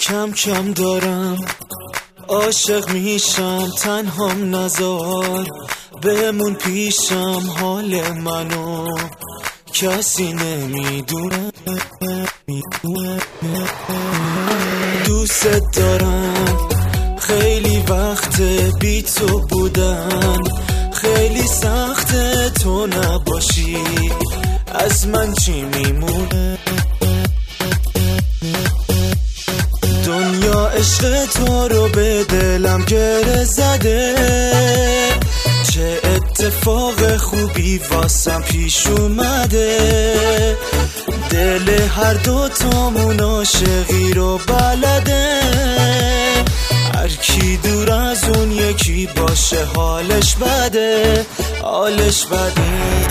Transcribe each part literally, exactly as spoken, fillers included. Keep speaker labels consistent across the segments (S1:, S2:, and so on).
S1: کم کم دارم عاشق میشم، تنهام نزار بمون پیشم، حال منو کسی نمیدونه. دوست دارم، خیلی وقت بی تو بودن، خیلی سخته تو نباشی، از من چی میمونه؟ دنیا عشق تو رو به دلم گره زده، چه اتفاق خوبی واسم پیش اومده، دل هر دو تامون عاشقی رو بلده، هر کی دور از اون یکی باشه حالش بده، حالش بده.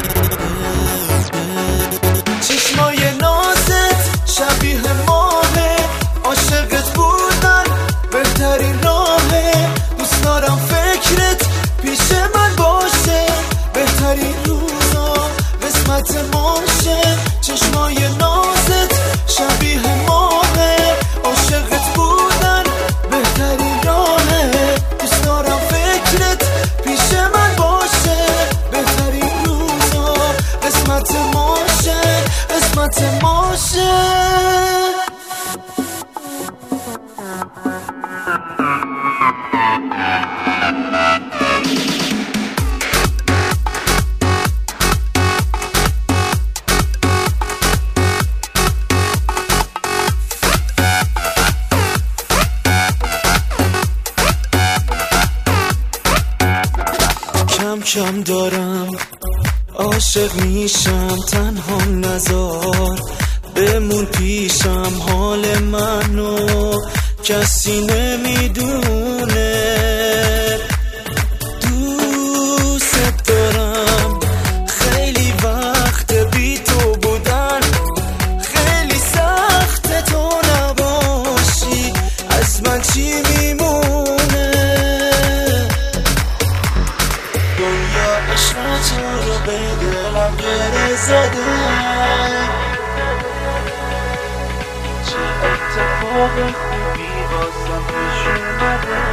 S1: چشمای نازت شبیه ماهه، عاشقت بودن بهترین راهه، دوست دارم فکرت پیش من باشه، بهترین روزا قسمت ماشه. چشمای نازت شبیه ماهه، عاشقت بودن بهترین راهه، دوست دارم فکرت پیش من باشه، بهترین روزا قسمت ماشه، قسمت ماشه. کم کم دارم عاشق میشم، تنهام نزار بمون پیشم، حال منو کسی نمیدونه. دوست دارم، خیلی وقت بی تو بودن، خیلی سخت تو نباشی، از من چی میمونه؟ دنیا عشق تو رو به دلم گره زده، چه اتفاق خوبی واسم پیش اومده،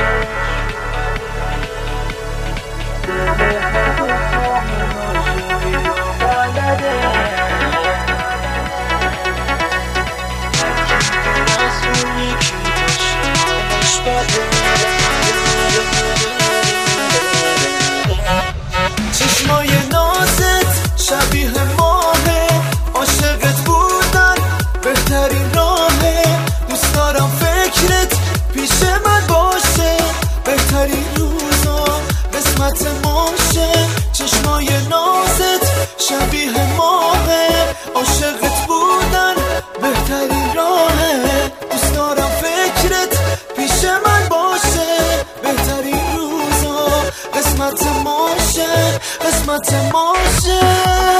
S1: دل هر دو تامون عاشقی رو بلده، هر کی دور از اون یکی باشه حالش بده. چشمای نازت شبیه ماهه، عاشقت بودن بهترین راهه، دوست دارم فکرت پیش من باشه، بهترین روزا قسمت ماشه. چشمای نازت شبیه ماهه، عاشقت بودن بهترین راهه، دوست دارم فکرت پیش من باشه، بهترین روزا قسمت ماشه، قسمت ماشه.